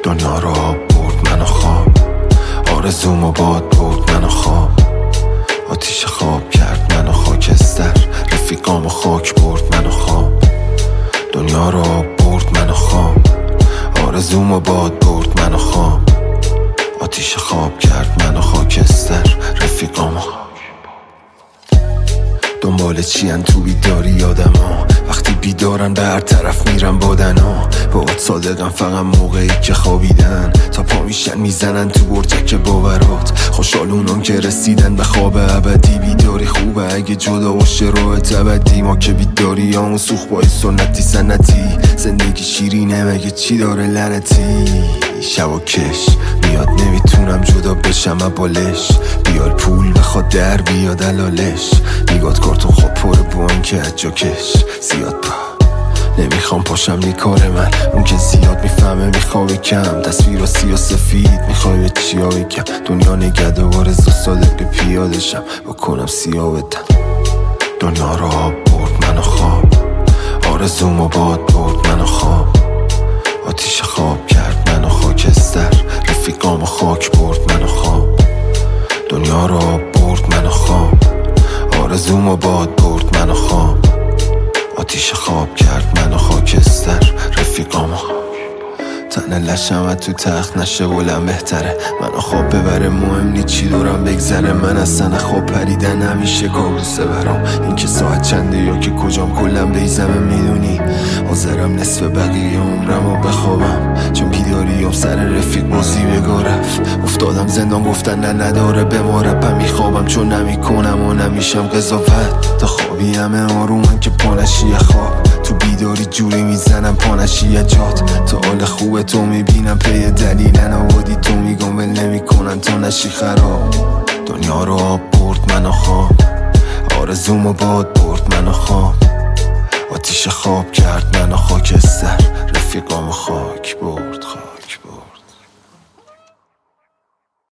دنیا رو برد منو خواب، آرزومو باد برد منو خواب، آتیش خواب کرد منو خاکستر، رفیقامو خاک برد منو خواب. دنیا رو برد منو خواب، آرزومو باد برد منو خواب، آتیش خواب کرد منو خاکستر، رفیقامو. دنبال چی تو بیداری آدما، وقتی بیدارن به هر طرف میرن بادنا. باهات صادقم فقط موقعی که خوابیدن، تا پا میشن میزنن تو برجک باورات. خوشحال اونان که رسیدن به خواب ابدی. بیداری خوبه اگه جدا باشه راحت ابدی. ما که بیداری همون سوخ باید سنتی سنتی. زندگی شیرینه مگه چی داره لعنتی. شب کش میاد نمیتونم جدا بشم بالش. بیار پول بخواد در بیاد دلالش. میگاد کارتون خواب پره بوان که اجا کش زیاد پا نمیخوام پاشم نی کار من. اون که زیاد میفهمه میخوابه کم. تصویر سی و سفید میخوای به چیا بگم. دنیا نگده و رزا صادق پیادشم بکنم سیاه بدم. دنیا رو برد منو خواب، آرزومو باد برد منو خواب، آتیش خواب کرد منو خاکستر، رفیقامو خاک برد منو خواب. دنیا رو برد منو خواب، آرزومو باد برد منو خواب، آتیش خواب کرد منو خاکستر، رفیقامو. تنه لشم تو تخت نشه بلند بهتره. منو خواب ببره مهم نی چی دورم بگذره. من اصلا خواب پریدن همیشه کابوسه برام. این که ساعت چنده یا که کجام کلم بیزمه میدونی. حاضرم نصف بقیه عمرمو بخوابم، چون بیداریم سر رفیق بازی بگاه رفت. افتادم زندان گفتن نه نداره به ما رپم. میخوابم چون نمیکنم و نمیشم قضاوت. تا خوابی همه آرومن که پانشی خواب. تو بیداری جوری میزنم پانشی جات. تا حال خوب تو میبینم پی دلیلن آوادی تو میگم ول نمیکنن تا نشی خراب. دنیا رو برد منو خواب، آرزومو باد برد منو خواب، آتیش خواب کرد منو خاکستر، رفیقامو خاک برد خواب.